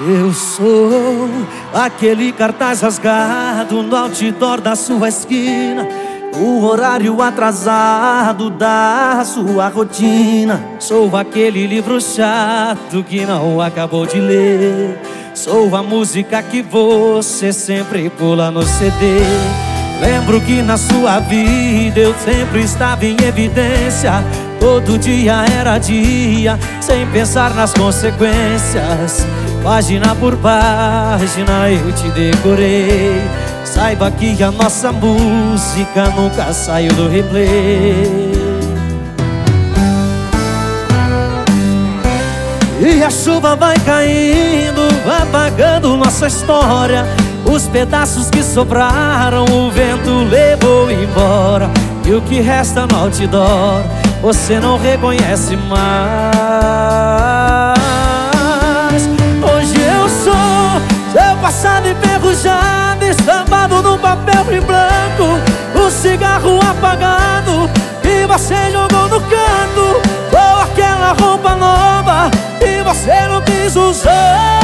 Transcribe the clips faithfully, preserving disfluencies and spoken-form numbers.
Eu sou aquele cartaz rasgado no outdoor da sua esquina, o horário atrasado da sua rotina. Sou aquele livro chato que não acabou de ler. Sou a música que você sempre pula no C D. Lembro que na sua vida eu sempre estava em evidência. Todo dia era dia, sem pensar nas consequências. Página por página eu te decorei. Saiba que a nossa música nunca saiu do replay. E a chuva vai caindo, apagando nossa história. Os pedaços que sobraram o vento levou embora. E o que resta no outdoor você não reconhece mais. Hoje eu sou seu passado enferrujado, estampado num papel em branco. O cigarro apagado que você jogou no canto, ou aquela roupa nova que você não quis usar.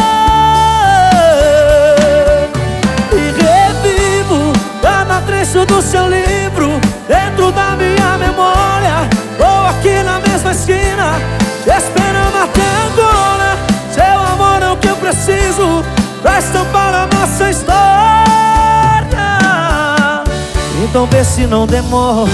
Trecho do seu livro dentro da minha memória, ou aqui na mesma esquina, te esperando até agora. Seu amor é o que eu preciso pra estampar a nossa história. Então vê se não demora.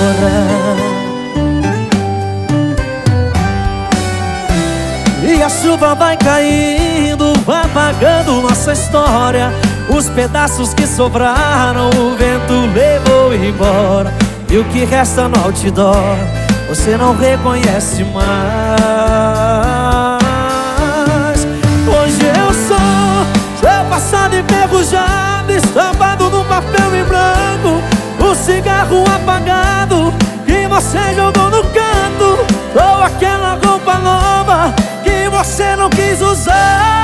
E a chuva vai caindo, apagando nossa história. Os pedaços que sobraram o vento levou embora. E o que resta no outdoor você não reconhece mais. Hoje eu sou seu passado enferrujado, estampado num papel em branco. O cigarro apagado que você jogou no canto, ou aquela roupa nova que você não quis usar.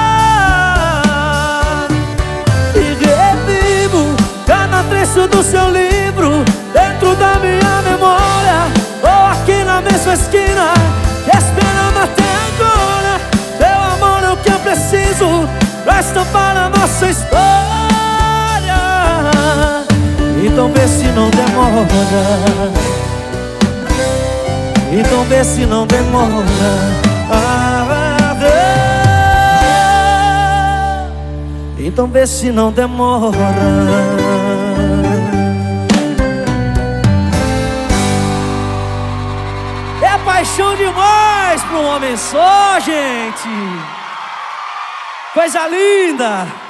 Trecho do seu livro dentro da minha memória, ou aqui na mesma esquina, te esperando até agora. Teu amor é o que eu preciso pra estampar a nossa história. Então vê se não demora. Então vê se não demora. Ah, ah, então vê se não demora. É paixão demais para um homem só, gente. Coisa linda.